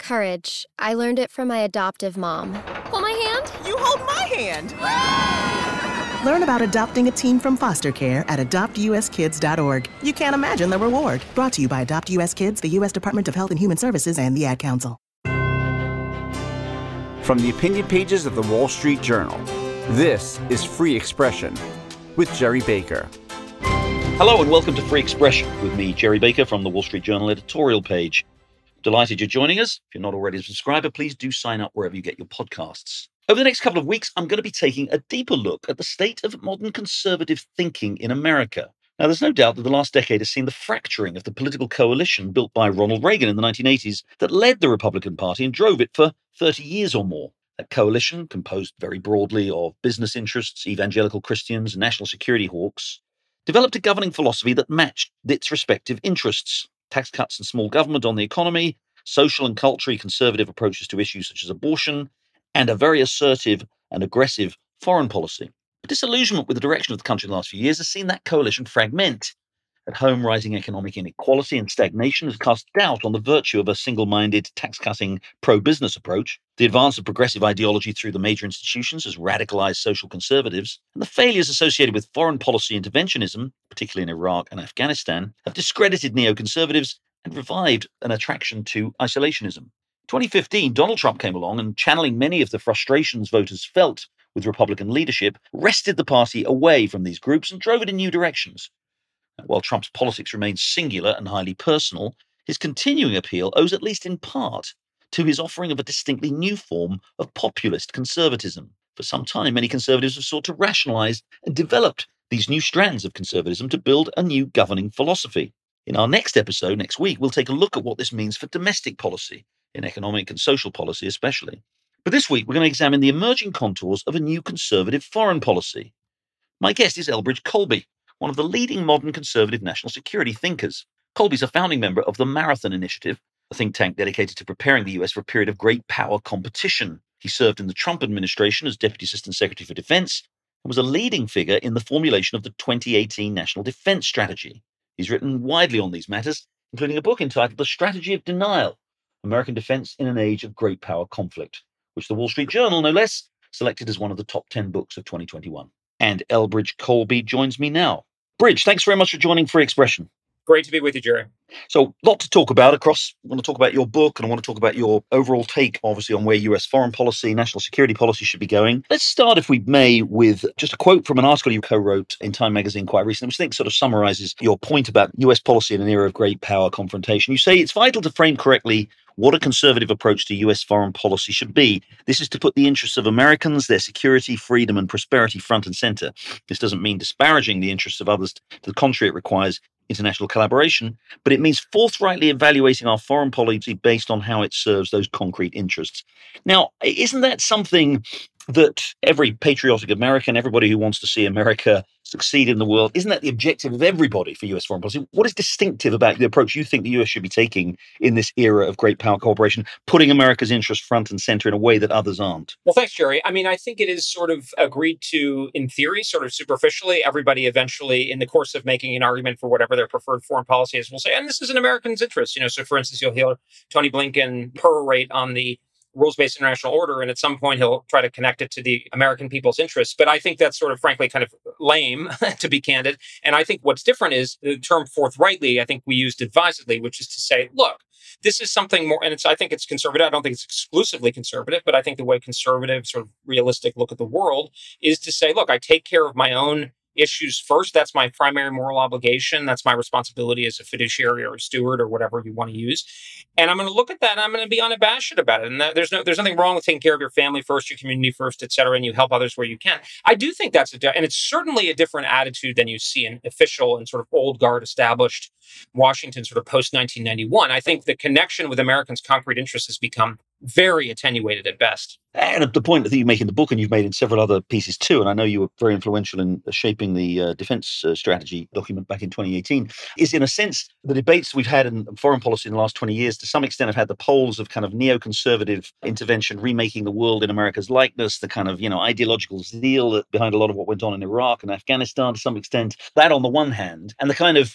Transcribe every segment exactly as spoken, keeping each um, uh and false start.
Courage. I learned it from my adoptive mom. Hold my hand? You hold my hand! Learn about adopting a teen from foster care at adopt u s kids dot org. You can't imagine the reward. Brought to you by Adopt U S Kids, the U S Department of Health and Human Services, and the Ad Council. From the opinion pages of the Wall Street Journal, this is Free Expression with Gerry Baker. Hello and welcome to Free Expression with me, Gerry Baker, from the Wall Street Journal editorial page. Delighted you're joining us. If you're not already a subscriber, please do sign up wherever you get your podcasts. Over the next couple of weeks, I'm going to be taking a deeper look at the state of modern conservative thinking in America. Now, there's no doubt that the last decade has seen the fracturing of the political coalition built by Ronald Reagan in the nineteen eighties that led the Republican Party and drove it for thirty years or more. That coalition, composed very broadly of business interests, evangelical Christians, and national security hawks, developed a governing philosophy that matched its respective interests. Tax cuts and small government on the economy, social and culturally conservative approaches to issues such as abortion, and a very assertive and aggressive foreign policy. But disillusionment with the direction of the country in the last few years has seen that coalition fragment. At home, rising economic inequality and stagnation has cast doubt on the virtue of a single-minded, tax-cutting, pro-business approach. The advance of progressive ideology through the major institutions has radicalized social conservatives, and the failures associated with foreign policy interventionism, particularly in Iraq and Afghanistan, have discredited neoconservatives and revived an attraction to isolationism. twenty fifteen, Donald Trump came along and, channeling many of the frustrations voters felt with Republican leadership, wrested the party away from these groups and drove it in new directions. While Trump's politics remains singular and highly personal, his continuing appeal owes at least in part to his offering of a distinctly new form of populist conservatism. For some time, many conservatives have sought to rationalize and developed these new strands of conservatism to build a new governing philosophy. In our next episode, next week, we'll take a look at what this means for domestic policy, in economic and social policy especially. But this week, we're going to examine the emerging contours of a new conservative foreign policy. My guest is Elbridge Colby, one of the leading modern conservative national security thinkers. Colby's a founding member of the Marathon Initiative, a think tank dedicated to preparing the U S for a period of great power competition. He served in the Trump administration as Deputy Assistant Secretary for Defense and was a leading figure in the formulation of the twenty eighteen National Defense Strategy. He's written widely on these matters, including a book entitled The Strategy of Denial, American Defense in an Age of Great Power Conflict, which the Wall Street Journal, no less, selected as one of the top ten books of twenty twenty-one. And Elbridge Colby joins me now. Bridge, thanks very much for joining Free Expression. Great to be with you, Gerry. So, a lot to talk about across. I want to talk about your book, and I want to talk about your overall take, obviously, on where U S foreign policy, national security policy should be going. Let's start, if we may, with just a quote from an article you co-wrote in Time magazine quite recently, which I think sort of summarizes your point about U S policy in an era of great power confrontation. You say it's vital to frame correctly what a conservative approach to U S foreign policy should be. This is to put the interests of Americans, their security, freedom, and prosperity front and center. This doesn't mean disparaging the interests of others. To the contrary, it requires international collaboration, but it means forthrightly evaluating our foreign policy based on how it serves those concrete interests. Now, isn't that something that every patriotic American, everybody who wants to see America succeed in the world, isn't that the objective of everybody for U S foreign policy? What is distinctive about the approach you think the U S should be taking in this era of great power cooperation, putting America's interests front and center in a way that others aren't? Well, thanks, Gerry. I mean, I think it is sort of agreed to in theory, sort of superficially. Everybody eventually, in the course of making an argument for whatever their preferred foreign policy is, will say, and this is in Americans' interest. You know, so for instance, you'll hear Tony Blinken perorate on the rules-based international order, and at some point he'll try to connect it to the American people's interests. But I think that's sort of, frankly, kind of lame, to be candid. And I think what's different is the term forthrightly, I think we used advisedly, which is to say, look, this is something more, and it's, I think it's conservative. I don't think it's exclusively conservative, but I think the way conservative, sort of realistic look at the world is to say, look, I take care of my own issues first. That's my primary moral obligation. That's my responsibility as a fiduciary or a steward or whatever you want to use. And I'm going to look at that and I'm going to be unabashed about it. And that, there's no, there's nothing wrong with taking care of your family first, your community first, et cetera, and you help others where you can. I do think that's a, and it's certainly a different attitude than you see in official and sort of old guard established Washington, sort of post nineteen ninety-one. I think the connection with Americans' concrete interests has become very attenuated at best. And the point that you make in the book, and you've made in several other pieces too, and I know you were very influential in shaping the uh, defense uh, strategy document back in twenty eighteen, is in a sense the debates we've had in foreign policy in the last twenty years to some extent have had the poles of kind of neoconservative intervention, remaking the world in America's likeness, the kind of, you know, ideological zeal behind a lot of what went on in Iraq and Afghanistan to some extent, that on the one hand, and the kind of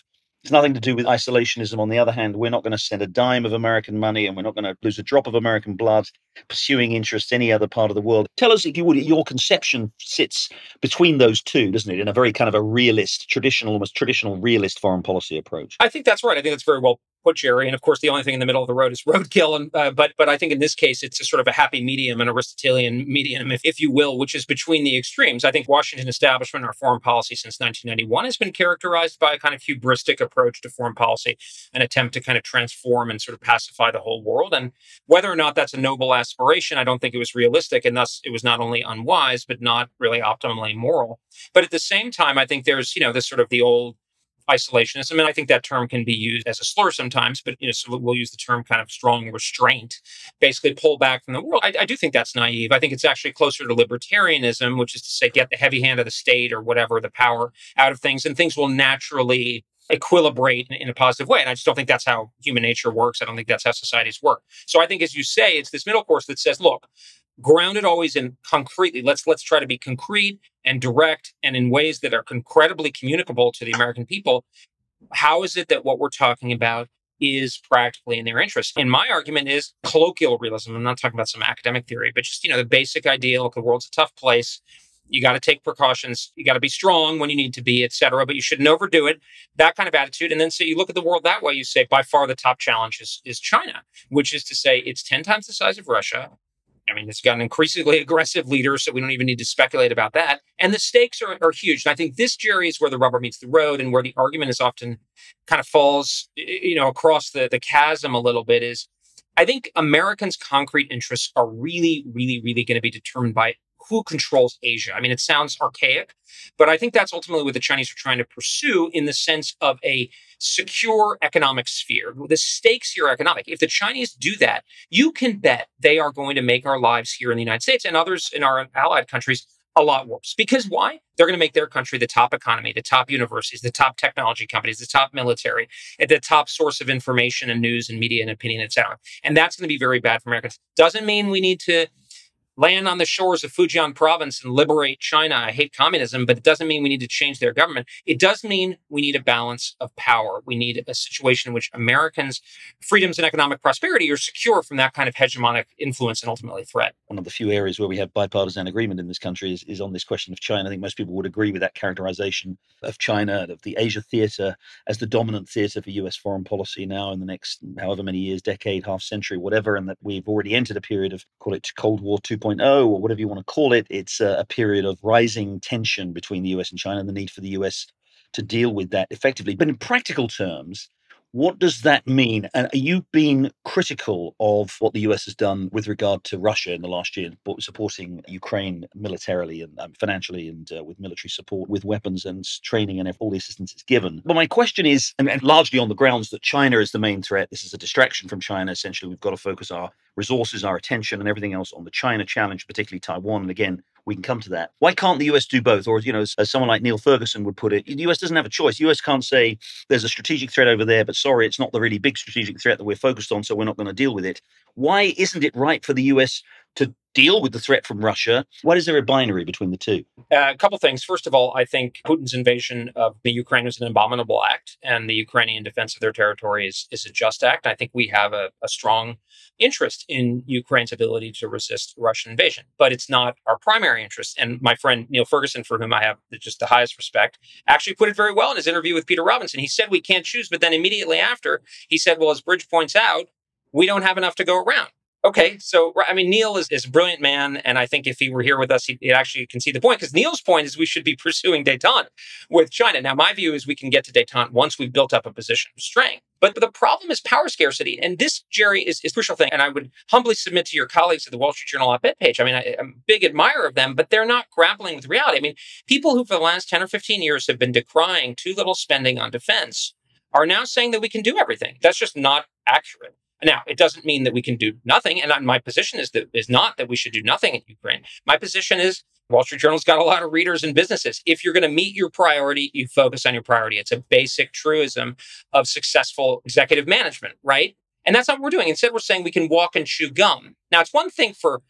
It's nothing to do with isolationism. On the other hand, we're not going to send a dime of American money and we're not going to lose a drop of American blood pursuing interests any other part of the world. Tell us, if you would, your conception sits between those two, doesn't it, in a very kind of a realist, traditional, almost traditional realist foreign policy approach. I think that's right. I think that's very well put, Jerry. And of course, the only thing in the middle of the road is roadkill. And uh, but but I think in this case, it's a sort of a happy medium, an Aristotelian medium, if, if you will, which is between the extremes. I think Washington establishment, our foreign policy since nineteen ninety-one, has been characterized by a kind of hubristic approach to foreign policy, an attempt to kind of transform and sort of pacify the whole world. And whether or not that's a noble aspiration, I don't think it was realistic. And thus, it was not only unwise, but not really optimally moral. But at the same time, I think there's, you know, this sort of the old isolationism, and I think that term can be used as a slur sometimes, but you know, so we'll use the term kind of strong restraint, basically pull back from the world. I, I do think that's naive. I think it's actually closer to libertarianism, which is to say, get the heavy hand of the state or whatever, the power out of things, and things will naturally equilibrate in, in a positive way. And I just don't think that's how human nature works. I don't think that's how societies work. So I think, as you say, it's this middle course that says, look, grounded always in concretely. Let's let's try to be concrete and direct and in ways that are incredibly communicable to the American people. How is it that what we're talking about is practically in their interest? And my argument is colloquial realism. I'm not talking about some academic theory, but just, you know, the basic idea, look, the world's a tough place. You got to take precautions. You got to be strong when you need to be, et cetera, but you shouldn't overdo it. That kind of attitude. And then so you look at the world that way, you say, by far the top challenge is, is China, which is to say it's ten times the size of Russia. I mean, it's got an increasingly aggressive leader, so we don't even need to speculate about that. And the stakes are, are huge. And I think this, Jerry, is where the rubber meets the road and where the argument is often kind of falls, you know, across the, the chasm a little bit is I think Americans' concrete interests are really, really, really going to be determined by who controls Asia. I mean, it sounds archaic, but I think that's ultimately what the Chinese are trying to pursue in the sense of a secure economic sphere. The stakes here are economic. If the Chinese do that, you can bet they are going to make our lives here in the United States and others in our allied countries a lot worse. Because why? They're going to make their country the top economy, the top universities, the top technology companies, the top military, the top source of information and news and media and opinion, et cetera. And that's going to be very bad for Americans. Doesn't mean we need to land on the shores of Fujian province and liberate China. I hate communism, but it doesn't mean we need to change their government. It does mean we need a balance of power. We need a situation in which Americans' freedoms and economic prosperity are secure from that kind of hegemonic influence and ultimately threat. One of the few areas where we have bipartisan agreement in this country is, is on this question of China. I think most people would agree with that characterization of China, of the Asia theater as the dominant theater for U S foreign policy now in the next however many years, decade, half century, whatever, and that we've already entered a period of, call it Cold War two point oh or whatever you want to call it. It's a, a period of rising tension between the U S and China and the need for the U S to deal with that effectively. But in practical terms, what does that mean? And you've been critical of what the U S has done with regard to Russia in the last year, supporting Ukraine militarily and um, financially and uh, with military support, with weapons and training and all the assistance it's given. But my question is, and, and largely on the grounds that China is the main threat, this is a distraction from China. Essentially, we've got to focus our resources, our attention and everything else on the China challenge, particularly Taiwan. And again, we can come to that. Why can't the U S do both? Or, you know, as, as someone like Neil Ferguson would put it, the U S doesn't have a choice. The U S can't say there's a strategic threat over there, but sorry, it's not the really big strategic threat that we're focused on, so we're not going to deal with it. Why isn't it right for the U S to deal with the threat from Russia? Why is there a binary between the two? Uh, a couple things. First of all, I think Putin's invasion of the Ukraine is an abominable act, and the Ukrainian defense of their territory is, is a just act. I think we have a, a strong interest in Ukraine's ability to resist Russian invasion, but it's not our primary interest. And my friend Neil Ferguson, for whom I have just the highest respect, actually put it very well in his interview with Peter Robinson. He said we can't choose, but then immediately after, he said, well, as Bridge points out, we don't have enough to go around. Okay, so, I mean, Neil is, is a brilliant man, and I think if he were here with us, he, he actually can see the point, because Neil's point is we should be pursuing détente with China. Now, my view is we can get to détente once we've built up a position of strength. But, but the problem is power scarcity, and this, Jerry, is, is a crucial thing, and I would humbly submit to your colleagues at the Wall Street Journal op-ed page. I mean, I, I'm a big admirer of them, but they're not grappling with reality. I mean, people who for the last ten or fifteen years have been decrying too little spending on defense are now saying that we can do everything. That's just not accurate. Now, it doesn't mean that we can do nothing. And my position is that is not that we should do nothing in Ukraine. My position is Wall Street Journal's got a lot of readers and businesses. If you're going to meet your priority, you focus on your priority. It's a basic truism of successful executive management, right? And that's not what we're doing. Instead, we're saying we can walk and chew gum. Now, it's one thing for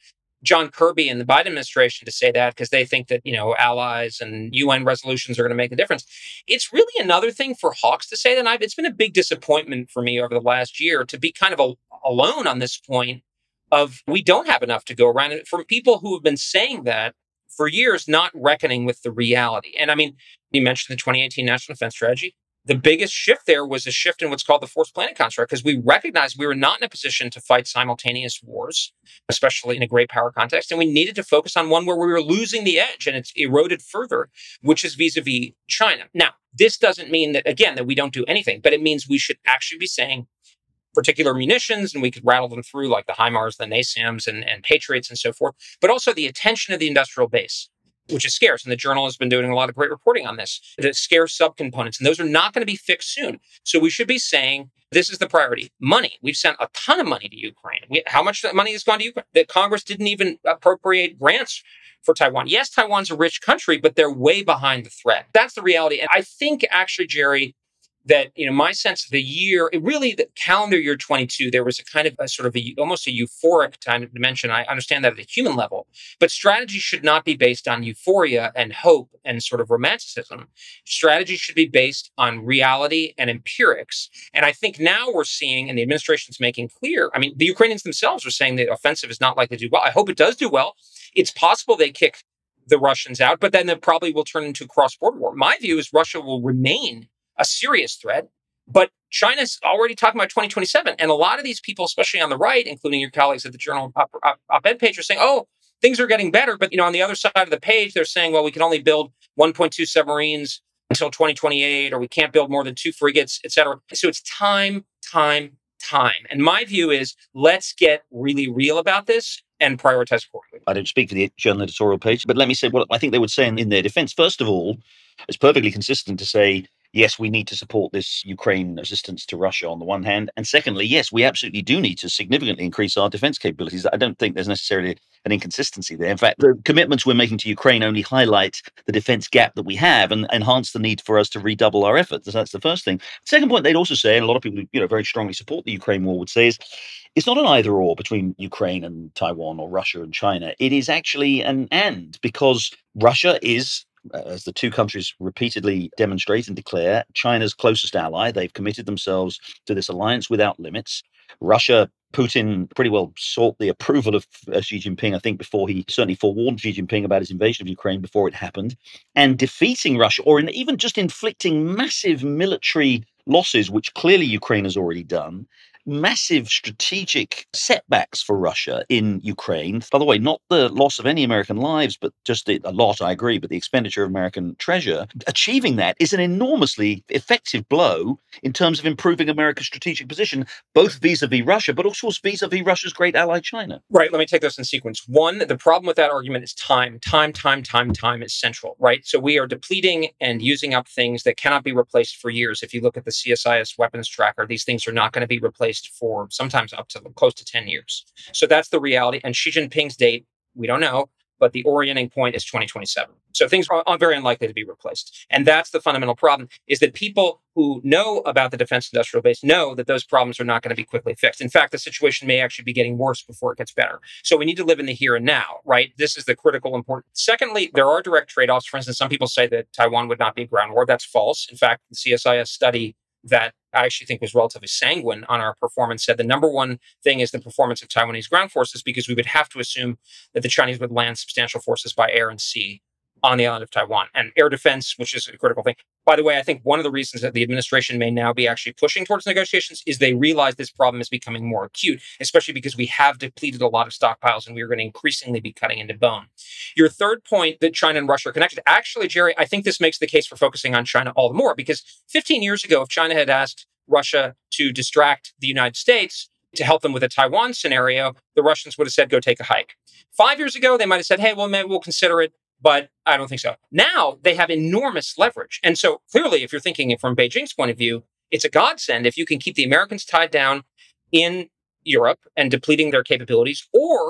John Kirby and the Biden administration to say that because they think that, you know, allies and U N resolutions are going to make a difference. It's really another thing for hawks to say that. I've, it's been a big disappointment for me over the last year to be kind of a, alone on this point of we don't have enough to go around. And from people who have been saying that for years, not reckoning with the reality. And I mean, you mentioned the twenty eighteen National Defense Strategy. The biggest shift there was a shift in what's called the force planning construct, because we recognized we were not in a position to fight simultaneous wars, especially in a great power context. And we needed to focus on one where we were losing the edge and it's eroded further, which is vis-a-vis China. Now, this doesn't mean that, again, that we don't do anything, but it means we should actually be saying particular munitions, and we could rattle them through like the HIMARS, the NASAMS, and, and Patriots and so forth, but also the attention of the industrial base, which is scarce. And the Journal has been doing a lot of great reporting on this, the scarce subcomponents. And those are not going to be fixed soon. So we should be saying, this is the priority. Money. We've sent a ton of money to Ukraine. We, how much money has gone to Ukraine? The Congress didn't even appropriate grants for Taiwan. Yes, Taiwan's a rich country, but they're way behind the threat. That's the reality. And I think actually, Jerry, that, you know, my sense of the year, it really, the calendar year twenty-two, there was a kind of a sort of a, almost a euphoric kind of dimension. I understand that at a human level, but strategy should not be based on euphoria and hope and sort of romanticism. Strategy should be based on reality and empirics. And I think now we're seeing, and the administration's making clear, I mean, the Ukrainians themselves are saying the offensive is not likely to do well. I hope it does do well. It's possible they kick the Russians out, but then it probably will turn into a cross-border war. My view is Russia will remain a serious threat, but China's already talking about twenty twenty-seven. And a lot of these people, especially on the right, including your colleagues at the Journal op- op- op-ed page, are saying, oh, things are getting better. But, you know, on the other side of the page, they're saying, well, we can only build one point two submarines until twenty twenty-eight, or we can't build more than two frigates, et cetera. So it's time, time, time. And my view is, let's get really real about this and prioritize accordingly. I don't speak for the Journal editorial page, but let me say what I think they would say in, in their defense. First of all, it's perfectly consistent to say, yes, we need to support this Ukraine resistance to Russia on the one hand. And secondly, yes, we absolutely do need to significantly increase our defense capabilities. I don't think there's necessarily an inconsistency there. In fact, the commitments we're making to Ukraine only highlight the defense gap that we have and enhance the need for us to redouble our efforts. That's the first thing. Second point, they'd also say, and a lot of people who, you know, very strongly support the Ukraine war would say, is it's not an either or between Ukraine and Taiwan or Russia and China. It is actually an and, because Russia is, as the two countries repeatedly demonstrate and declare, China's closest ally. They've committed themselves to this alliance without limits. Russia, Putin pretty well sought the approval of uh, Xi Jinping, I think, before he certainly forewarned Xi Jinping about his invasion of Ukraine before it happened. And defeating Russia, or in, even just inflicting massive military losses, which clearly Ukraine has already done, massive strategic setbacks for Russia in Ukraine. By the way, not the loss of any American lives, but just the, a lot, I agree, but the expenditure of American treasure. Achieving that is an enormously effective blow in terms of improving America's strategic position, both vis-a-vis Russia, but also vis-a-vis Russia's great ally, China. Right. Let me take those in sequence. One, the problem with that argument is time. Time, time, time, time is central, right? So we are depleting and using up things that cannot be replaced for years. If you look at the C S I S weapons tracker, these things are not going to be replaced for sometimes up to close to ten years. So that's the reality. And Xi Jinping's date, we don't know, but the orienting point is twenty twenty-seven. So things are very unlikely to be replaced. And that's the fundamental problem, is that people who know about the defense industrial base know that those problems are not going to be quickly fixed. In fact, the situation may actually be getting worse before it gets better. So we need to live in the here and now, right? This is the critical important. Secondly, there are direct trade-offs. For instance, some people say that Taiwan would not be a ground war. That's false. In fact, the C S I S study that I actually think was relatively sanguine on our performance said the number one thing is the performance of Taiwanese ground forces, because we would have to assume that the Chinese would land substantial forces by air and sea on the island of Taiwan. And air defense, which is a critical thing. By the way, I think one of the reasons that the administration may now be actually pushing towards negotiations is they realize this problem is becoming more acute, especially because we have depleted a lot of stockpiles and we are going to increasingly be cutting into bone. Your third point, that China and Russia are connected. Actually, Jerry, I think this makes the case for focusing on China all the more, because fifteen years ago, if China had asked Russia to distract the United States to help them with a Taiwan scenario, the Russians would have said, go take a hike. Five years ago, they might have said, hey, well, maybe we'll consider it. But I don't think so. Now they have enormous leverage. And so clearly, if you're thinking from Beijing's point of view, it's a godsend if you can keep the Americans tied down in Europe and depleting their capabilities, or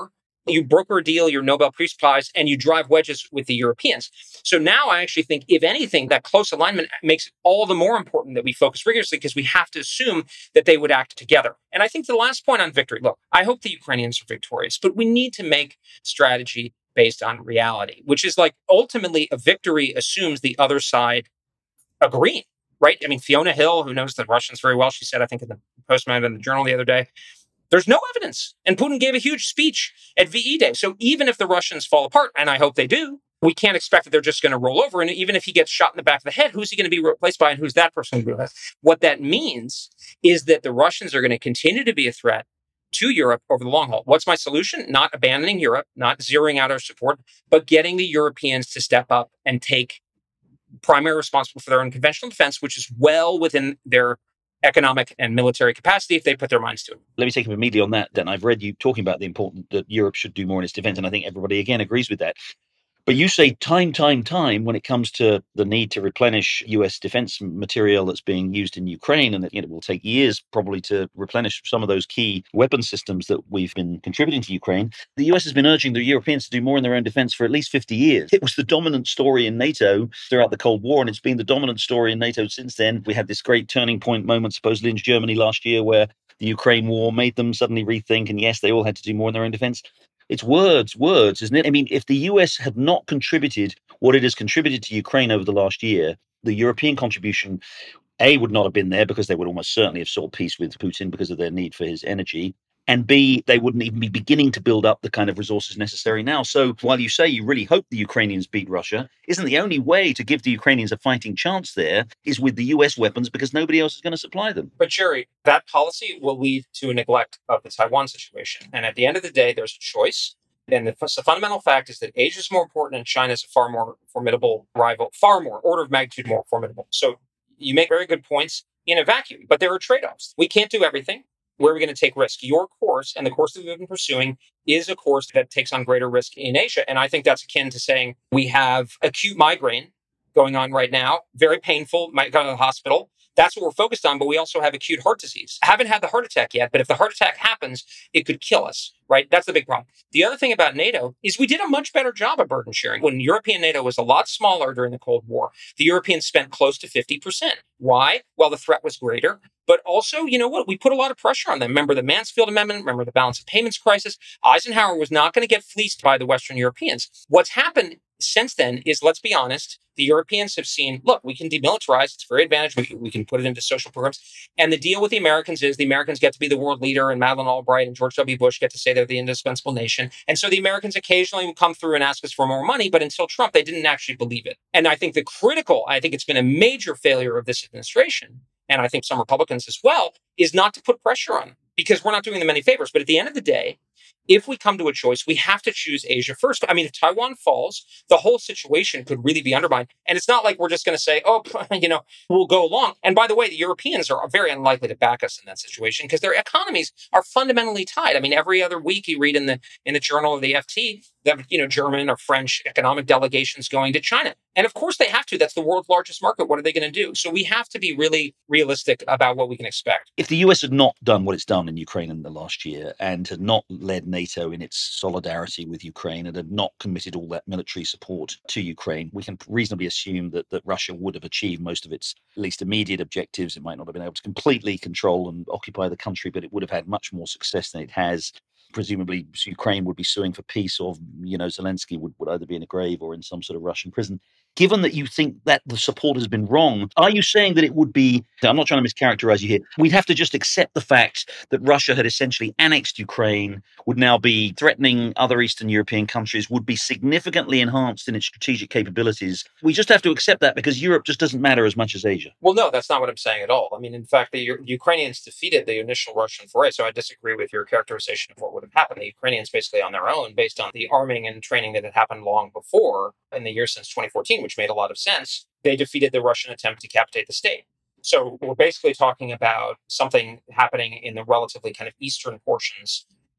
You broker a deal, your Nobel Peace Prize, and you drive wedges with the Europeans. So now I actually think, if anything, that close alignment makes it all the more important that we focus rigorously, because we have to assume that they would act together. And I think the last point on victory, look, I hope the Ukrainians are victorious, but we need to make strategy based on reality, which is like ultimately a victory assumes the other side agreeing, right? I mean, Fiona Hill, who knows the Russians very well, she said, I think in the Postman in the Journal the other day, there's no evidence. And Putin gave a huge speech at V E Day. So even if the Russians fall apart, and I hope they do, we can't expect that they're just going to roll over. And even if he gets shot in the back of the head, who's he going to be replaced by, and who's that person going to be replaced? What that means is that the Russians are going to continue to be a threat to Europe over the long haul. What's my solution? Not abandoning Europe, not zeroing out our support, but getting the Europeans to step up and take primary responsibility for their own conventional defense, which is well within their economic and military capacity if they put their minds to it. Let me take up immediately on that then. I've read you talking about the importance that Europe should do more in its defense, and I think everybody again agrees with that. But you say time, time, time when it comes to the need to replenish U S defense material that's being used in Ukraine, and that, you know, it will take years probably to replenish some of those key weapon systems that we've been contributing to Ukraine. The U S has been urging the Europeans to do more in their own defense for at least fifty years. It was the dominant story in NATO throughout the Cold War, and it's been the dominant story in NATO since then. We had this great turning point moment supposedly in Germany last year where the Ukraine war made them suddenly rethink, and yes, they all had to do more in their own defense. It's words, words, isn't it? I mean, if the U S had not contributed what it has contributed to Ukraine over the last year, the European contribution, A, would not have been there because they would almost certainly have sought peace with Putin because of their need for his energy. And B, they wouldn't even be beginning to build up the kind of resources necessary now. So while you say you really hope the Ukrainians beat Russia, isn't the only way to give the Ukrainians a fighting chance there is with the U S weapons, because nobody else is going to supply them? But Jerry, that policy will lead to a neglect of the Taiwan situation. And at the end of the day, there's a choice. And the, the fundamental fact is that Asia is more important and China is a far more formidable rival, far more, order of magnitude more formidable. So you make very good points in a vacuum, but there are trade-offs. We can't do everything. Where are we going to take risk? Your course and the course that we've been pursuing is a course that takes on greater risk in Asia. And I think that's akin to saying we have acute migraine going on right now, very painful, might go to the hospital. That's what we're focused on, but we also have acute heart disease. I haven't had the heart attack yet, but if the heart attack happens, it could kill us, right? That's the big problem. The other thing about NATO is we did a much better job of burden sharing. When European NATO was a lot smaller during the Cold War, the Europeans spent close to fifty percent. Why? Well, the threat was greater, but also, you know what? We put a lot of pressure on them. Remember the Mansfield Amendment? Remember the balance of payments crisis? Eisenhower was not going to get fleeced by the Western Europeans. What's happened since then is, let's be honest, the Europeans have seen, look, we can demilitarize. It's very advantage. We, we can put it into social programs. And the deal with the Americans is the Americans get to be the world leader, and Madeleine Albright and George W. Bush get to say they're the indispensable nation. And so the Americans occasionally will come through and ask us for more money, but until Trump, they didn't actually believe it. And I think the critical, I think it's been a major failure of this administration, and I think some Republicans as well, is not to put pressure on them, because we're not doing them any favors. But at the end of the day, if we come to a choice, we have to choose Asia first. I mean, if Taiwan falls, the whole situation could really be undermined. And it's not like we're just going to say, oh, you know, we'll go along. And by the way, the Europeans are very unlikely to back us in that situation because their economies are fundamentally tied. I mean, every other week you read in the in the journal of the F T that, you know, German or French economic delegations going to China. And of course they have to. That's the world's largest market. What are they going to do? So we have to be really realistic about what we can expect. If the U S had not done what it's done in Ukraine in the last year and had not led NATO in its solidarity with Ukraine and had not committed all that military support to Ukraine, we can reasonably assume that, that Russia would have achieved most of its at least immediate objectives. It might not have been able to completely control and occupy the country, but it would have had much more success than it has. Presumably Ukraine would be suing for peace, or, you know, Zelensky would, would either be in a grave or in some sort of Russian prison. Given that you think that the support has been wrong, are you saying that it would be, I'm not trying to mischaracterize you here, we'd have to just accept the fact that Russia had essentially annexed Ukraine, would now be threatening other Eastern European countries, would be significantly enhanced in its strategic capabilities? We just have to accept that because Europe just doesn't matter as much as Asia. Well, no, that's not what I'm saying at all. I mean, in fact, the U- Ukrainians defeated the initial Russian foray, so I disagree with your characterization of what would have happened. The Ukrainians basically on their own, based on the arming and training that had happened long before in the year since twenty fourteen, which made a lot of sense, they defeated the Russian attempt to decapitate the state. So we're basically talking about something happening in the relatively kind of eastern portions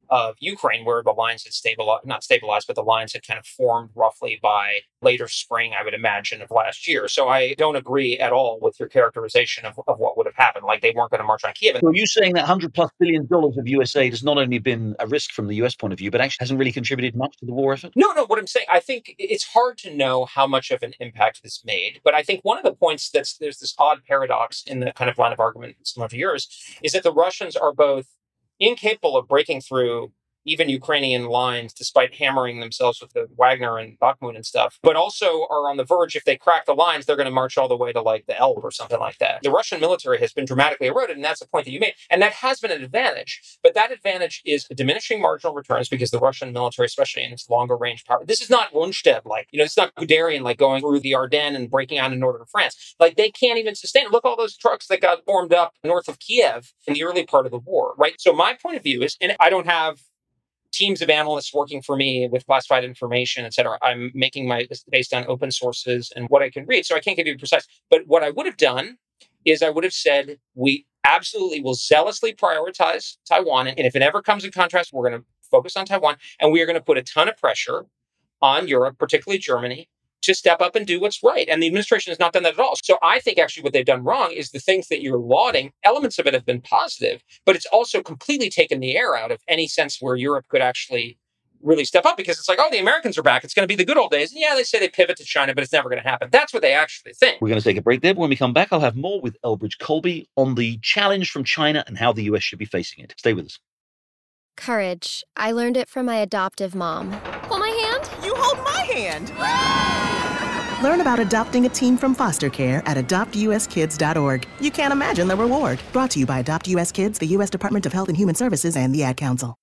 of Ukraine, where the lines had stabilized, not stabilized, but the lines had kind of formed roughly by later spring, I would imagine, of last year. So I don't agree at all with your characterization of, of what would have happened. Like they weren't going to march on Kiev. So are you saying that one hundred plus billion dollars of U S aid has not only been a risk from the U S point of view, but actually hasn't really contributed much to the war effort? No, no. What I'm saying, I think it's hard to know how much of an impact this made. But I think one of the points that's there's this odd paradox in the kind of line of argument similar to yours is that the Russians are both incapable of breaking through even Ukrainian lines, despite hammering themselves with the Wagner and Bakhmut and stuff, but also are on the verge. If they crack the lines, they're going to march all the way to like the Elbe or something like that. The Russian military has been dramatically eroded, and that's the point that you made. And that has been an advantage, but that advantage is diminishing marginal returns because the Russian military, especially in its longer range power, this is not Rundstedt, like, you know, it's not Guderian, like going through the Ardennes and breaking out in northern France. Like they can't even sustain it. Look, all those trucks that got formed up north of Kiev in the early part of the war, right? So my point of view is, and I don't have teams of analysts working for me with classified information, et cetera. I'm making my based on open sources and what I can read. So I can't give you precise. But what I would have done is I would have said, we absolutely will zealously prioritize Taiwan. And if it ever comes in contrast, we're going to focus on Taiwan. And we are going to put a ton of pressure on Europe, particularly Germany, to step up and do what's right. And the administration has not done that at all. So I think actually what they've done wrong is the things that you're lauding, elements of it have been positive, but it's also completely taken the air out of any sense where Europe could actually really step up, because it's like, oh, the Americans are back. It's going to be the good old days. And yeah, they say they pivot to China, but it's never going to happen. That's what they actually think. We're going to take a break there. But when we come back, I'll have more with Elbridge Colby on the challenge from China and how the U S should be facing it. Stay with us. Courage. I learned it from my adoptive mom. Hold my hand. You hold my hand. Learn about adopting a teen from foster care at adopt u s kids dot org. You can't imagine the reward. Brought to you by Adopt U S Kids, the U S Department of Health and Human Services, and the Ad Council.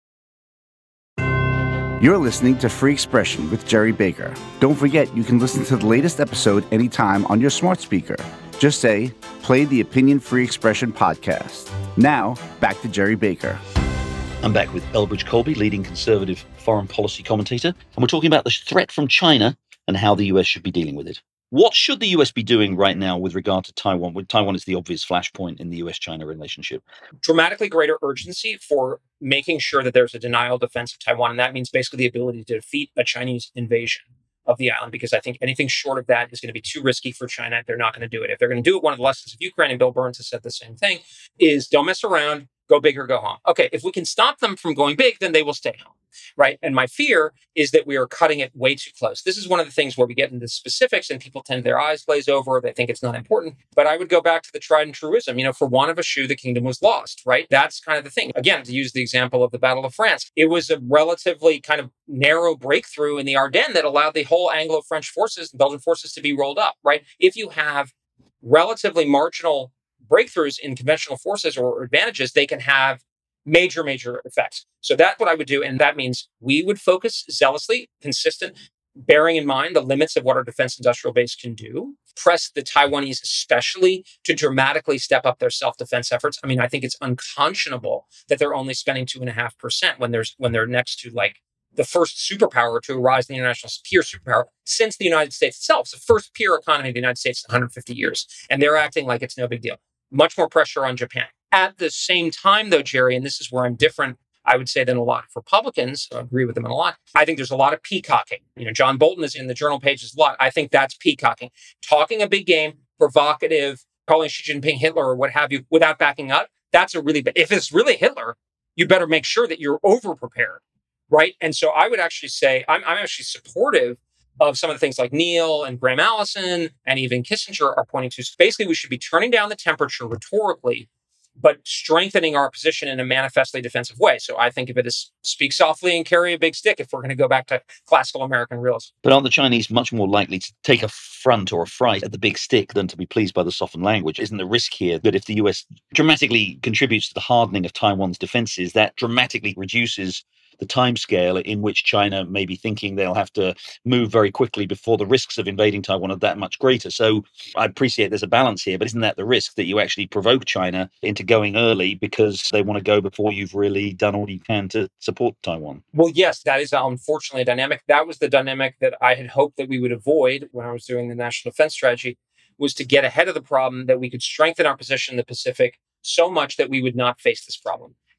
You're listening to Free Expression with Jerry Baker. Don't forget, you can listen to the latest episode anytime on your smart speaker. Just say, play the Opinion Free Expression podcast. Now, back to Jerry Baker. I'm back with Elbridge Colby, leading conservative foreign policy commentator, and we're talking about the threat from China and how the U S should be dealing with it. What should the U S be doing right now with regard to Taiwan? Well, Taiwan is the obvious flashpoint in the U S China relationship. Dramatically greater urgency for making sure that there's a denial defense of Taiwan. And that means basically the ability to defeat a Chinese invasion of the island, because I think anything short of that is going to be too risky for China. They're not going to do it. If they're going to do it, one of the lessons of Ukraine, and Bill Burns has said the same thing, is don't mess around, go big or go home. Okay, if we can stop them from going big, then they will stay home, right? And my fear is that we are cutting it way too close. This is one of the things where we get into specifics and people tend their eyes glaze over. They think it's not important. But I would go back to the tried and truism, you know, for want of a shoe, the kingdom was lost, right? That's kind of the thing. Again, to use the example of the Battle of France, it was a relatively kind of narrow breakthrough in the Ardennes that allowed the whole Anglo-French forces and Belgian forces to be rolled up, right? If you have relatively marginal breakthroughs in conventional forces or advantages, they can have major, major effects. So that's what I would do. And that means we would focus zealously, consistent, bearing in mind the limits of what our defense industrial base can do. Press the Taiwanese especially to dramatically step up their self-defense efforts. I mean, I think it's unconscionable that they're only spending two and a half percent when there's when they're next to like the first superpower to arise in the international peer superpower since the United States itself. It's the first peer economy of the United States in one hundred fifty years. And they're acting like it's no big deal. Much more pressure on Japan. At the same time, though, Jerry, and this is where I'm different, I would say, than a lot of Republicans, I agree with them a lot. I think there's a lot of peacocking. You know, John Bolton is in the journal pages a lot. I think that's peacocking. Talking a big game, provocative, calling Xi Jinping Hitler or what have you without backing up, that's a really bad. If it's really Hitler, you better make sure that you're over-prepared, right? And so I would actually say, I'm, I'm actually supportive of some of the things like Neil and Graham Allison and even Kissinger are pointing to. So basically, we should be turning down the temperature rhetorically, but strengthening our position in a manifestly defensive way. So I think of it as speak softly and carry a big stick if we're going to go back to classical American realism. But aren't the Chinese much more likely to take a front or a fright at the big stick than to be pleased by the softened language? Isn't the risk here that if the U S dramatically contributes to the hardening of Taiwan's defenses, that dramatically reduces the timescale in which China may be thinking they'll have to move very quickly before the risks of invading Taiwan are that much greater? So I appreciate there's a balance here, but isn't that the risk, that you actually provoke China into going early because they want to go before you've really done all you can to support Taiwan? Well, yes, that is unfortunately a dynamic. That was the dynamic that I had hoped that we would avoid when I was doing the national defense strategy, was to get ahead of the problem, that we could strengthen our position in the Pacific so much that we would not face this problem.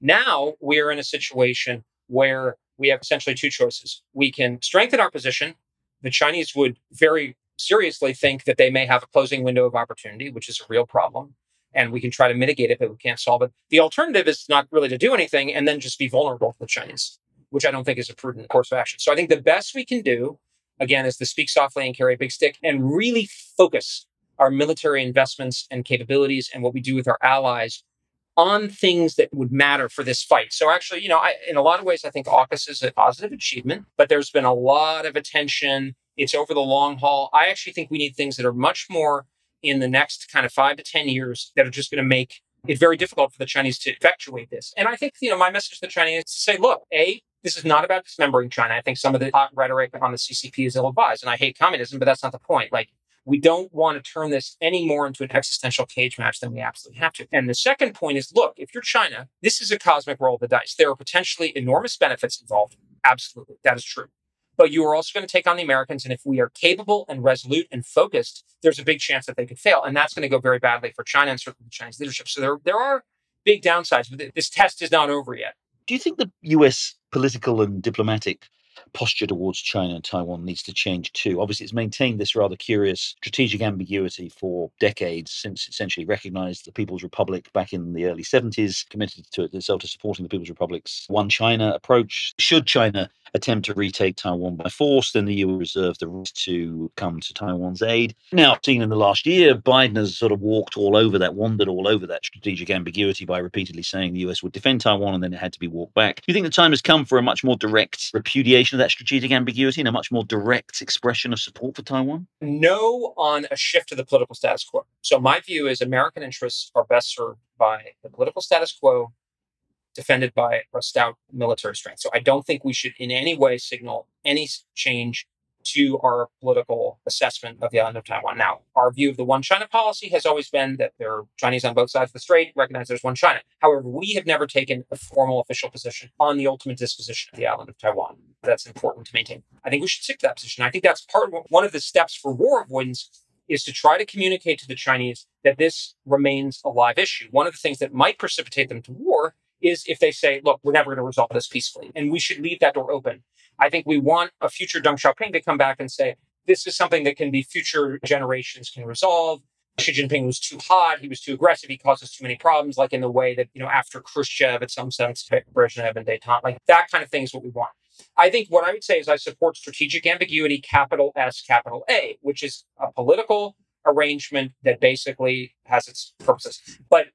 Now we're in a situation where we have essentially two choices. We can strengthen our position. The Chinese would very seriously think that they may have a closing window of opportunity, which is a real problem. And we can try to mitigate it, but we can't solve it. The alternative is not really to do anything and then just be vulnerable to the Chinese, which I don't think is a prudent course of action. So I think the best we can do, again, is to speak softly and carry a big stick and really focus our military investments and capabilities and what we do with our allies on things that would matter for this fight. So actually, you know, I, in a lot of ways, I think AUKUS is a positive achievement, but there's been a lot of attention. It's over the long haul. I actually think we need things that are much more in the next kind of five to ten years that are just going to make it very difficult for the Chinese to effectuate this. And I think, you know, my message to the Chinese is to say, look, A, this is not about dismembering China. I think some of the hot rhetoric on the C C P is ill-advised, and I hate communism, but that's not the point. Like, we don't want to turn this any more into an existential cage match than we absolutely have to. And the second point is, look, if you're China, this is a cosmic roll of the dice. There are potentially enormous benefits involved. Absolutely. That is true. But you are also going to take on the Americans. And if we are capable and resolute and focused, there's a big chance that they could fail. And that's going to go very badly for China and certainly the Chinese leadership. So there, there are big downsides, but this test is not over yet. Do you think the U S political and diplomatic posture towards China and Taiwan needs to change too? Obviously, it's maintained this rather curious strategic ambiguity for decades, since essentially recognized the People's Republic back in the early seventies, committed to itself to supporting the People's Republic's One China approach. Should China attempt to retake Taiwan by force, then the U S reserved the right to come to Taiwan's aid. Now, seen in the last year, Biden has sort of walked all over that, wandered all over that strategic ambiguity by repeatedly saying the U S would defend Taiwan and then it had to be walked back. Do you think the time has come for a much more direct repudiation of that strategic ambiguity and a much more direct expression of support for Taiwan? No on a shift to the political status quo. So my view is American interests are best served by the political status quo, defended by a stout military strength. So I don't think we should in any way signal any change to our political assessment of the island of Taiwan. Now, our view of the One China policy has always been that there are Chinese on both sides of the strait, recognize there's one China. However, we have never taken a formal official position on the ultimate disposition of the island of Taiwan. That's important to maintain. I think we should stick to that position. I think that's part of one of the steps for war avoidance is to try to communicate to the Chinese that this remains a live issue. One of the things that might precipitate them to war is if they say, look, we're never going to resolve this peacefully. And we should leave that door open. I think we want a future Deng Xiaoping to come back and say, this is something that can be future generations can resolve. Xi Jinping was too hot. He was too aggressive. He caused us too many problems, like in the way that, you know, after Khrushchev, in some sense, Brezhnev and Détente, like that kind of thing is what we want. I think what I would say is I support strategic ambiguity, capital S, capital A, which is a political arrangement that basically has its purposes. But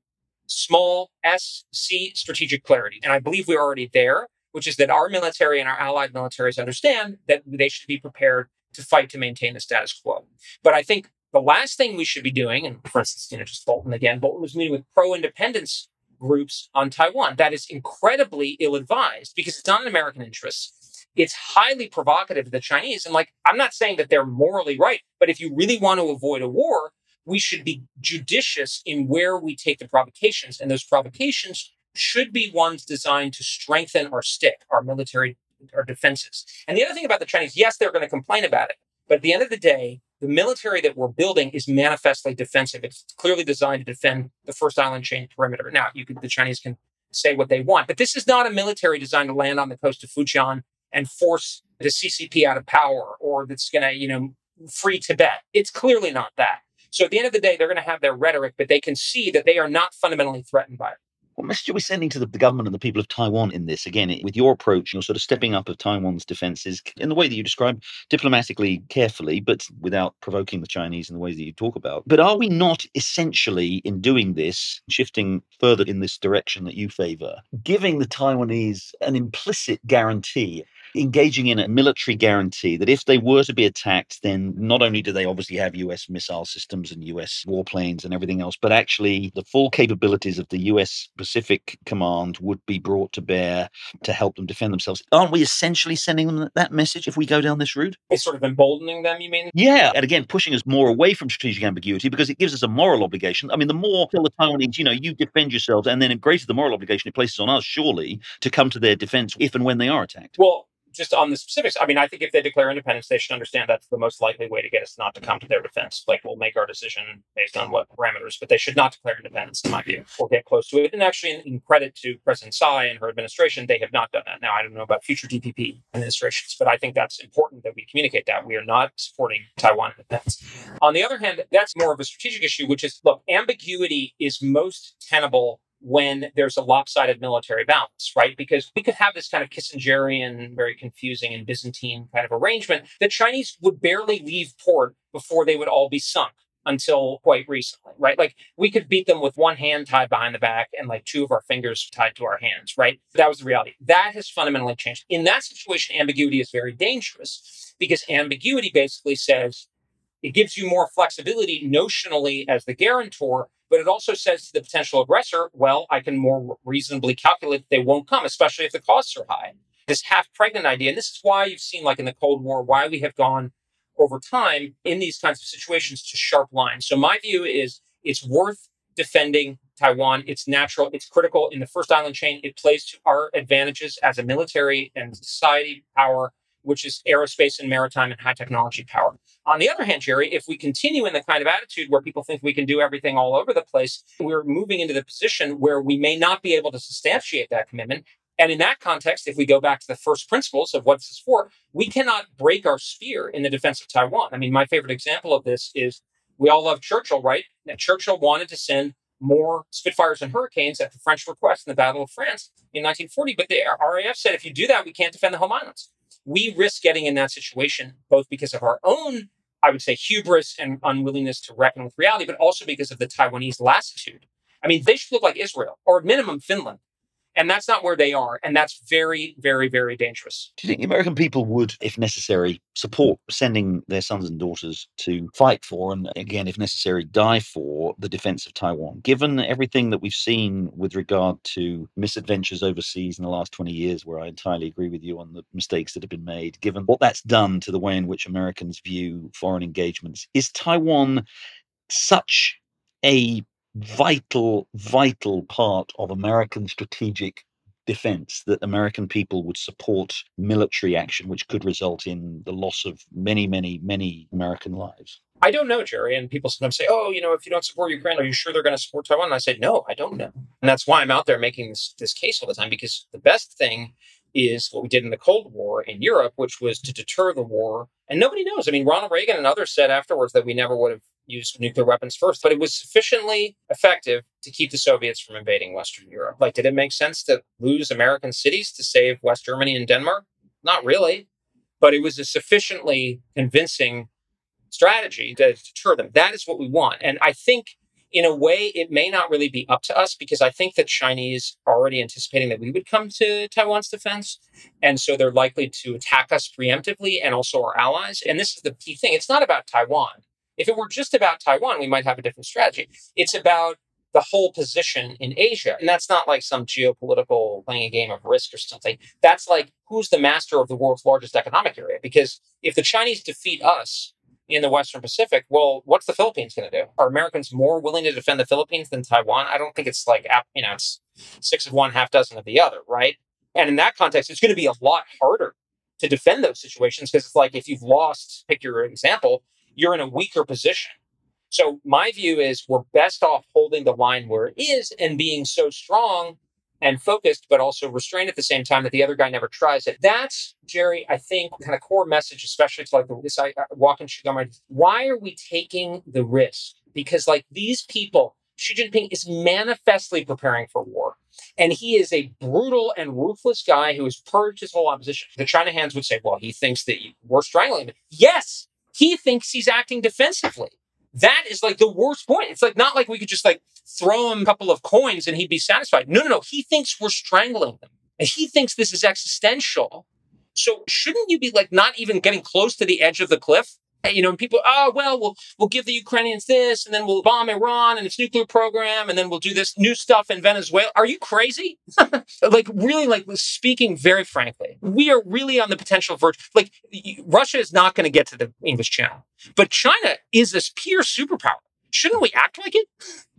small S, C, strategic clarity. And I believe we're already there, which is that our military and our allied militaries understand that they should be prepared to fight to maintain the status quo. But I think the last thing we should be doing, and for instance, you know, just Bolton again, Bolton was meeting with pro-independence groups on Taiwan. That is incredibly ill-advised because it's not in American interests. It's highly provocative to the Chinese. And like, I'm not saying that they're morally right, but if you really want to avoid a war, we should be judicious in where we take the provocations. And those provocations should be ones designed to strengthen our stick, our military, our defenses. And the other thing about the Chinese, yes, they're going to complain about it. But at the end of the day, the military that we're building is manifestly defensive. It's clearly designed to defend the first island chain perimeter. Now, you could, the Chinese can say what they want, but this is not a military designed to land on the coast of Fujian and force the C C P out of power, or that's going to, you know, free Tibet. It's clearly not that. So at the end of the day, they're going to have their rhetoric, but they can see that they are not fundamentally threatened by it. What message are we sending to the government and the people of Taiwan in this? Again, with your approach, you're sort of stepping up of Taiwan's defenses in the way that you describe, diplomatically, carefully, but without provoking the Chinese in the ways that you talk about. But are we not essentially, in doing this, shifting further in this direction that you favor, giving the Taiwanese an implicit guarantee, engaging in a military guarantee that if they were to be attacked, then not only do they obviously have U S missile systems and U S warplanes and everything else, but actually the full capabilities of the U S Pacific Command would be brought to bear to help them defend themselves. Aren't we essentially sending them that message if we go down this route? It's sort of emboldening them, you mean? Yeah. And again, pushing us more away from strategic ambiguity because it gives us a moral obligation. I mean, the more tell the Taiwanese, you know, you defend yourselves, and then greater the moral obligation it places on us, surely, to come to their defense if and when they are attacked. Well, just on the specifics, I mean, I think if they declare independence, they should understand that's the most likely way to get us not to come to their defense. Like, we'll make our decision based on what parameters, but they should not declare independence, in my view, or get close to it. And actually, in, in credit to President Tsai and her administration, they have not done that. Now, I don't know about future D P P administrations, but I think that's important that we communicate that. We are not supporting Taiwan independence. On the other hand, that's more of a strategic issue, which is, look, ambiguity is most tenable when there's a lopsided military balance, right? Because we could have this kind of Kissingerian, very confusing and Byzantine kind of arrangement. The Chinese would barely leave port before they would all be sunk until quite recently, right? Like, we could beat them with one hand tied behind the back and like two of our fingers tied to our hands, right? That was the reality. That has fundamentally changed. In that situation, ambiguity is very dangerous because ambiguity basically says it gives you more flexibility notionally as the guarantor, but it also says to the potential aggressor, well, I can more reasonably calculate that they won't come, especially if the costs are high. This half-pregnant idea, and this is why you've seen, like in the Cold War, why we have gone over time in these kinds of situations to sharp lines. So my view is it's worth defending Taiwan. It's natural. It's critical in the first island chain. It plays to our advantages as a military and society power, which is aerospace and maritime and high technology power. On the other hand, Jerry, if we continue in the kind of attitude where people think we can do everything all over the place, we're moving into the position where we may not be able to substantiate that commitment. And in that context, if we go back to the first principles of what this is for, we cannot break our sphere in the defense of Taiwan. I mean, my favorite example of this is we all love Churchill, right? Now, Churchill wanted to send more Spitfires and Hurricanes at the French request in the Battle of France in nineteen forty. But the R A F said, if you do that, we can't defend the home islands. We risk getting in that situation, both because of our own, I would say, hubris and unwillingness to reckon with reality, but also because of the Taiwanese lassitude. I mean, they should look like Israel, or at minimum Finland. And that's not where they are. And that's very, very, very dangerous. Do you think the American people would, if necessary, support sending their sons and daughters to fight for, and again, if necessary, die for the defense of Taiwan? Given everything that we've seen with regard to misadventures overseas in the last twenty years, where I entirely agree with you on the mistakes that have been made, given what that's done to the way in which Americans view foreign engagements, is Taiwan such a vital, vital part of American strategic defense that American people would support military action, which could result in the loss of many, many, many American lives? I don't know, Jerry. And people sometimes say, oh, you know, if you don't support Ukraine, are you sure they're going to support Taiwan? And I say, no, I don't know. And that's why I'm out there making this, this case all the time, because the best thing is what we did in the Cold War in Europe, which was to deter the war. And nobody knows. I mean, Ronald Reagan and others said afterwards that we never would have used nuclear weapons first, but it was sufficiently effective to keep the Soviets from invading Western Europe. Like, did it make sense to lose American cities to save West Germany and Denmark? Not really. But it was a sufficiently convincing strategy to deter them. That is what we want. And I think, in a way, it may not really be up to us, because I think the Chinese are already anticipating that we would come to Taiwan's defense. And so they're likely to attack us preemptively and also our allies. And this is the key thing. It's not about Taiwan. If it were just about Taiwan, we might have a different strategy. It's about the whole position in Asia. And that's not like some geopolitical playing a game of risk or something. That's like, who's the master of the world's largest economic area? Because if the Chinese defeat us in the Western Pacific, well, what's the Philippines going to do? Are Americans more willing to defend the Philippines than Taiwan? I don't think it's like, you know, it's six of one, half dozen of the other, right? And in that context, it's going to be a lot harder to defend those situations, because it's like, if you've lost, pick your example, you're in a weaker position. So my view is we're best off holding the line where it is and being so strong and focused, but also restrained at the same time that the other guy never tries it. That's, Jerry, I think, kind of core message, especially to like this I, walk and chew gum. Why are we taking the risk? Because like these people, Xi Jinping is manifestly preparing for war. And he is a brutal and ruthless guy who has purged his whole opposition. The China hands would say, well, he thinks that we're strangling him. Yes, he thinks he's acting defensively. That is like the worst point. It's like not like we could just like throw him a couple of coins and he'd be satisfied. No, no, no. He thinks we're strangling them. And he thinks this is existential. So shouldn't you be like not even getting close to the edge of the cliff? You know, and people, oh, well, we'll we'll give the Ukrainians this, and then we'll bomb Iran and its nuclear program, and then we'll do this new stuff in Venezuela. Are you crazy? Like, really, like, speaking very frankly, we are really on the potential verge. Like, Russia is not going to get to the English Channel, but China is this pure superpower. Shouldn't we act like it?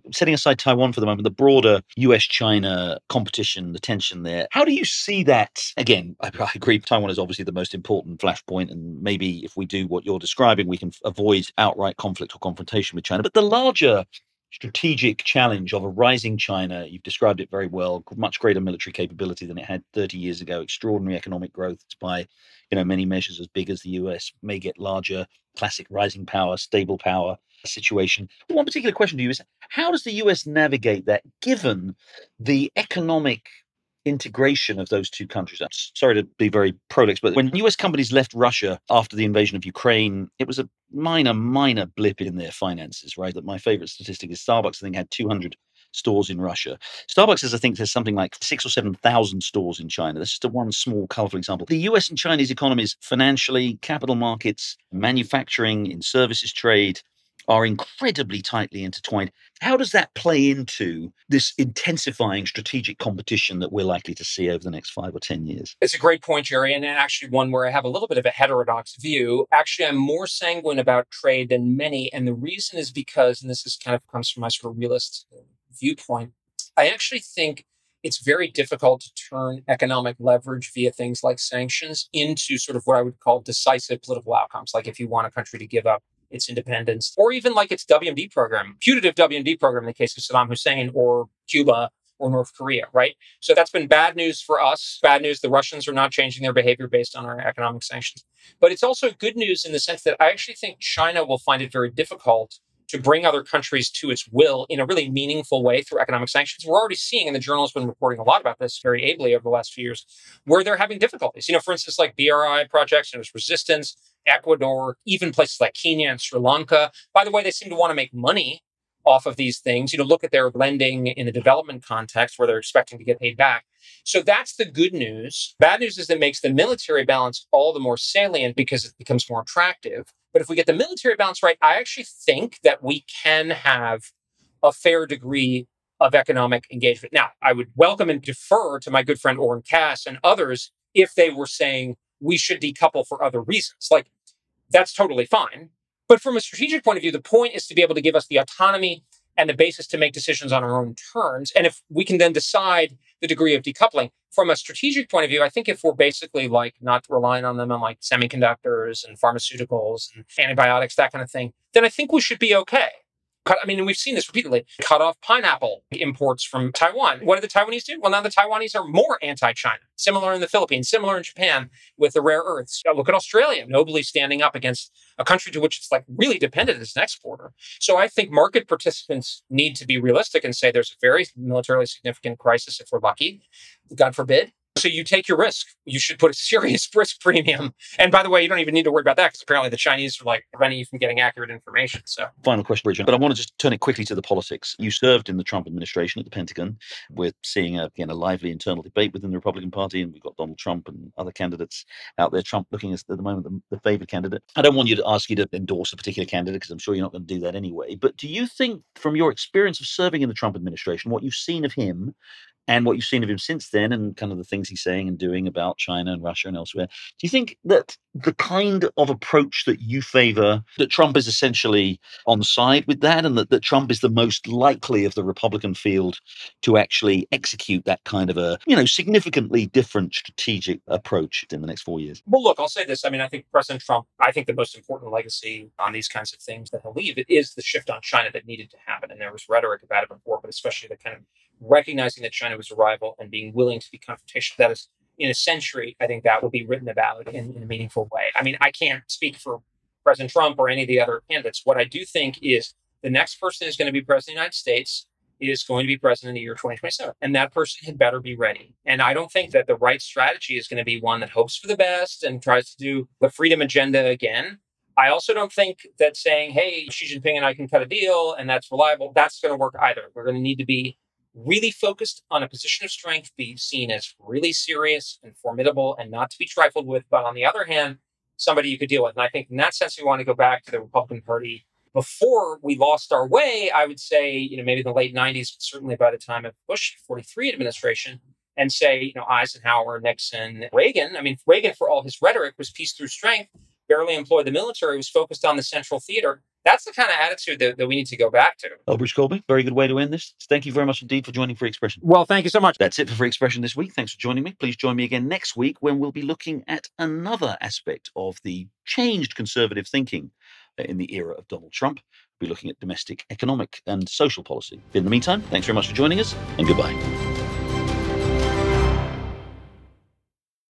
setting aside Taiwan for the moment, the broader U S China competition, the tension there, how do you see that? Again, I, I agree, Taiwan is obviously the most important flashpoint, and maybe if we do what you're describing, we can avoid outright conflict or confrontation with China. But the larger strategic challenge of a rising China, you've described it very well, much greater military capability than it had thirty years ago, extraordinary economic growth. It's by, you know, many measures as big as the U S, may get larger, classic rising power, stable power situation. But one particular question to you is, how does the U S navigate that given the economic integration of those two countries? I'm sorry to be very prolix, but when U S companies left Russia after the invasion of Ukraine, it was a minor, minor blip in their finances, right? That my favorite statistic is Starbucks, I think, had two hundred stores in Russia. Starbucks, is, I think, there's something like six or seven thousand stores in China. That's just a one small, colorful example. The U S and Chinese economies, financially, capital markets, manufacturing, in services trade, are incredibly tightly intertwined. How does that play into this intensifying strategic competition that we're likely to see over the next five or ten years? It's a great point, Jerry, and actually one where I have a little bit of a heterodox view. Actually, I'm more sanguine about trade than many, and the reason is because, and this is kind of comes from my sort of realist viewpoint, I actually think it's very difficult to turn economic leverage via things like sanctions into sort of what I would call decisive political outcomes, like if you want a country to give up its independence, or even like its W M D program, putative W M D program in the case of Saddam Hussein or Cuba or North Korea, right? So that's been bad news for us. Bad news, the Russians are not changing their behavior based on our economic sanctions. But it's also good news in the sense that I actually think China will find it very difficult to bring other countries to its will in a really meaningful way through economic sanctions. We're already seeing, and the Journal has been reporting a lot about this very ably over the last few years, where they're having difficulties. You know, for instance, like B R I projects, and there's resistance, Ecuador, even places like Kenya and Sri Lanka. By the way, they seem to want to make money off of these things. You know, look at their lending in the development context where they're expecting to get paid back. So that's the good news. Bad news is that it makes the military balance all the more salient because it becomes more attractive. But if we get the military balance right, I actually think that we can have a fair degree of economic engagement. Now, I would welcome and defer to my good friend Oren Cass and others if they were saying we should decouple for other reasons. Like, that's totally fine. But from a strategic point of view, the point is to be able to give us the autonomy and the basis to make decisions on our own terms. And if we can then decide the degree of decoupling, from a strategic point of view, I think if we're basically like not relying on them on like semiconductors and pharmaceuticals and antibiotics, that kind of thing, then I think we should be okay. Cut, I mean, and we've seen this repeatedly, cut off pineapple imports from Taiwan. What do the Taiwanese do? Well, now the Taiwanese are more anti-China. Similar in the Philippines, similar in Japan with the rare earths. Look at Australia, nobly standing up against a country to which it's like really dependent as an exporter. So I think market participants need to be realistic and say there's a very militarily significant crisis if we're lucky, God forbid. So you take your risk. You should put a serious risk premium. And by the way, you don't even need to worry about that because apparently the Chinese are like preventing you from getting accurate information. So final question, Bridget, but I want to just turn it quickly to the politics. You served in the Trump administration at the Pentagon. We're seeing, a, again, a lively internal debate within the Republican Party, and we've got Donald Trump and other candidates out there. Trump looking as, at the moment, the, the favored candidate. I don't want you to ask you to endorse a particular candidate because I'm sure you're not going to do that anyway. But do you think, from your experience of serving in the Trump administration, what you've seen of him and what you've seen of him since then, and kind of the things he's saying and doing about China and Russia and elsewhere, do you think that the kind of approach that you favor, that Trump is essentially on side with that, and that, that Trump is the most likely of the Republican field to actually execute that kind of a, you know, significantly different strategic approach in the next four years? Well, look, I'll say this. I mean, I think President Trump, I think the most important legacy on these kinds of things that he'll leave it is the shift on China that needed to happen. And there was rhetoric about it before, but especially the kind of recognizing that China was a rival and being willing to be confrontational. That is, in a century, I think that will be written about in, in a meaningful way. I mean, I can't speak for President Trump or any of the other candidates. What I do think is the next person who's going to be president of the United States is going to be president in the year twenty twenty-seven. And that person had better be ready. And I don't think that the right strategy is going to be one that hopes for the best and tries to do the freedom agenda again. I also don't think that saying, hey, Xi Jinping and I can cut a deal and that's reliable, that's going to work either. We're going to need to be really focused on a position of strength, be seen as really serious and formidable and not to be trifled with. But on the other hand, somebody you could deal with. And I think in that sense, we want to go back to the Republican Party. Before we lost our way, I would say, you know, maybe in the late nineties, certainly by the time of Bush forty-three administration, and say, you know, Eisenhower, Nixon, Reagan. I mean, Reagan, for all his rhetoric, was peace through strength. barely employed the military, was focused on the central theater. That's the kind of attitude that, that we need to go back to. Elbridge Colby, very good way to end this. Thank you very much indeed for joining Free Expression. Well, thank you so much. That's it for Free Expression this week. Thanks for joining me. Please join me again next week when we'll be looking at another aspect of the changed conservative thinking in the era of Donald Trump. We'll be looking at domestic economic and social policy. In the meantime, thanks very much for joining us, and goodbye.